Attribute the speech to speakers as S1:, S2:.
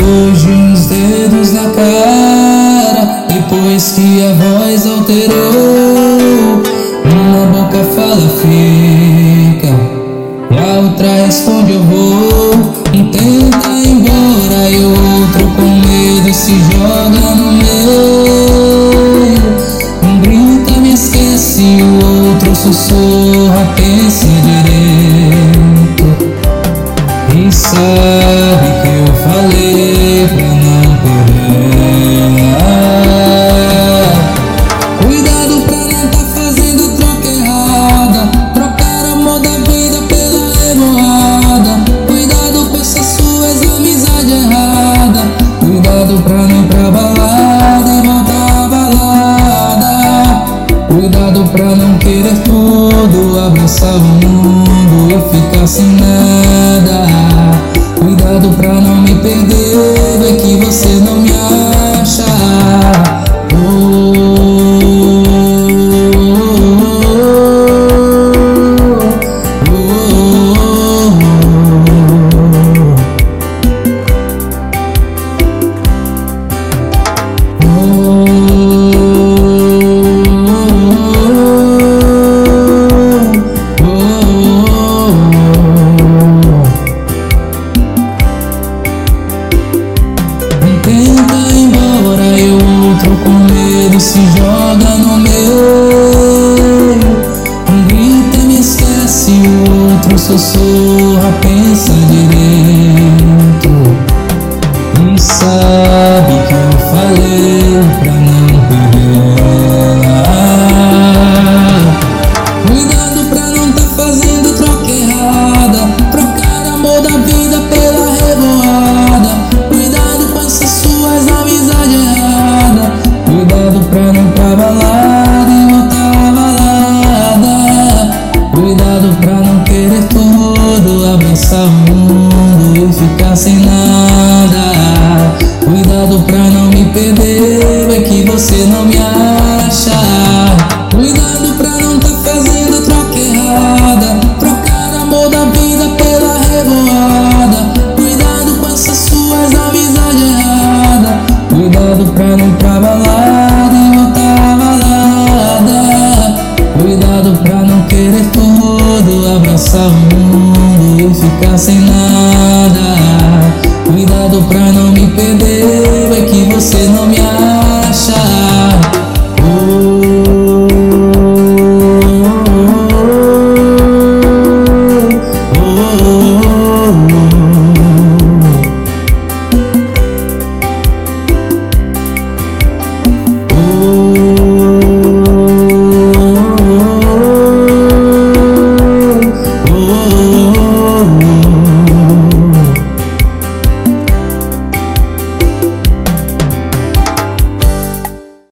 S1: depois de uns dedos na cara, depois que a voz alterou, uma boca fala fica e a outra responde eu vou. Um tenta ir embora e o outro com medo se joga no meio. Um grita me esquece e o outro sussurra pense direito. E sabe que eu falei pra não perder. Cuidado pra não tá fazendo troca errada, trocar amor da vida pela revoada. Cuidado com essas suas amizades erradas. Cuidado pra não ir pra balada e voltar balada. Cuidado pra não querer tudo, abraçar o mundo e ficar sem nada. Cuidado pra não me perder, ver que você não me acha. Tenta ir embora e o outro com medo se joga no meio. Um grita e me esquece e o outro sussurra, pensa direito. E sabe que eu falei pra não perder. Cuidado pra não tá fazendo troca errada, trocar amor da vida pela revoada. Cuidado com essas suas amizades erradas. Cuidado pra não pra balada e voltar balada. Cuidado pra não querer tudo, abraçar o mundo e ficar sem nada. Cuidado pra não me perder, é que você não me acha. Cuidado pra não tá fazendo troca errada, trocar amor da vida pela revoada. Cuidado com essas suas amizades erradas. Cuidado pra não ir pra balada e voltar balada. Cuidado pra não querer tudo, abraçar o mundo e ficar sem nada. Cuidado pra não me perder, é que você não me acha.